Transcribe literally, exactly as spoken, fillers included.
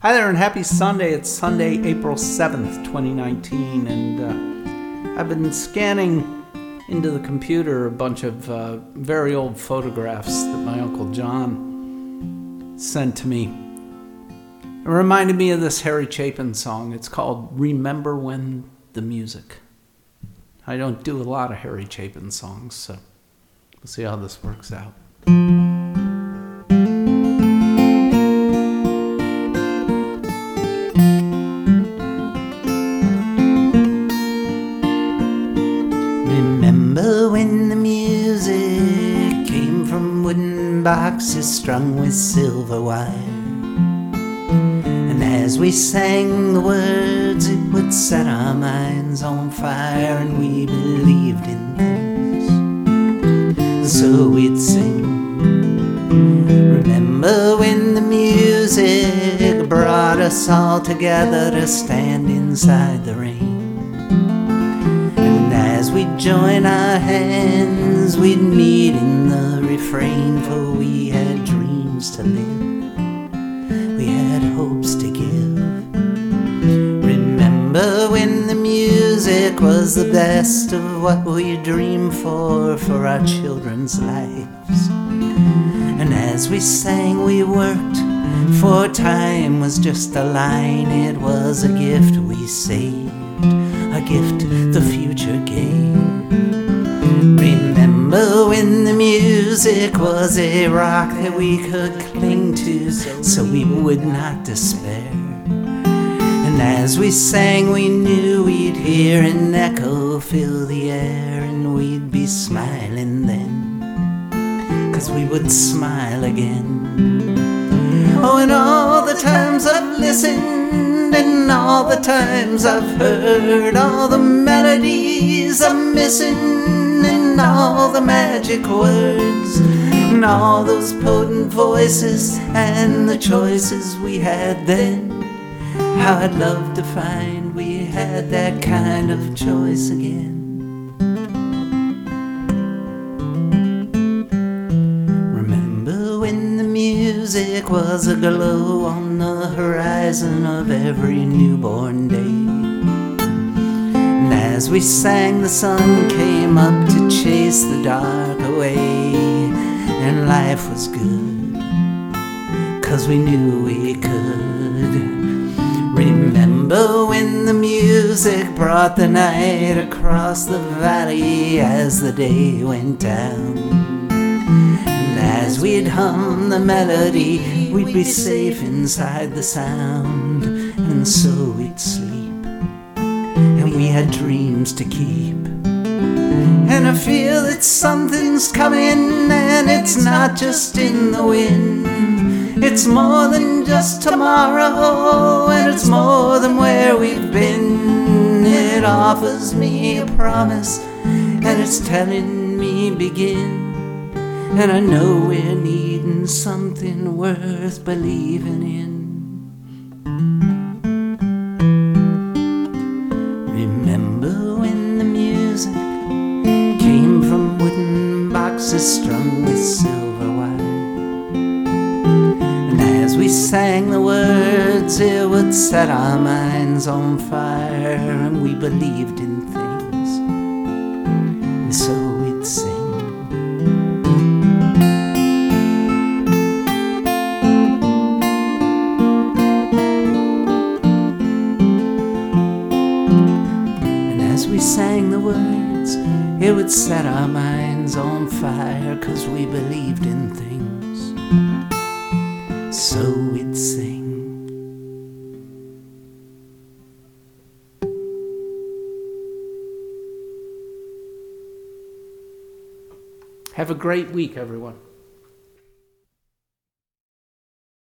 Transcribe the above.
Hi there and happy Sunday. It's Sunday, April seventh, twenty nineteen, and uh, I've been scanning into the computer a bunch of uh, very old photographs that my Uncle John sent to me. It reminded me of this Harry Chapin song. It's called Remember When the Music. I don't do a lot of Harry Chapin songs, so we'll see how this works out. Remember when the music came from wooden boxes strung with silver wire, and as we sang the words it would set our minds on fire, and we believed in things, so we'd sing. Remember when the music brought us all together to stand inside the rain, as we'd join our hands, we'd meet in the refrain, for we had dreams to live, we had hopes to give. Remember when the music was the best of what we dreamed for, for our children's lives. And as we sang, we worked, for time was just a line, it was a gift we saved, a gift the future gave. Remember when the music was a rock that we could cling to, so we would not despair. And as we sang, we knew we'd hear an echo fill the air, and we'd be smiling then, 'cause we would smile again. Oh, and all the times I've listened, and all the times I've heard, all the melodies I'm missing, and all the magic words, and all those potent voices, and the choices we had then. How I'd love to find we had that kind of choice again. Remember when the music was a glow on the horizon of every newborn day, and as we sang the sun came up to chase the dark away, and life was good, 'cause we knew we could. Remember when the music brought the night across the valley as the day went down, and as we'd hum the melody, we'd be safe inside the sound, and so we'd sleep, and we had dreams to keep. And I feel that something's coming, and it's not just in the wind. It's more than just tomorrow, and it's more than where we've been. It offers me a promise, and it's telling me begin. And I know we're needing something worth believing in. Remember when the music came from wooden boxes strung with silver wire, and as we sang the words it would set our minds on fire, and we believed in things, and so we'd sing. As we sang the words, it would set our minds on fire, 'cause we believed in things, so we'd sing. Have a great week, everyone.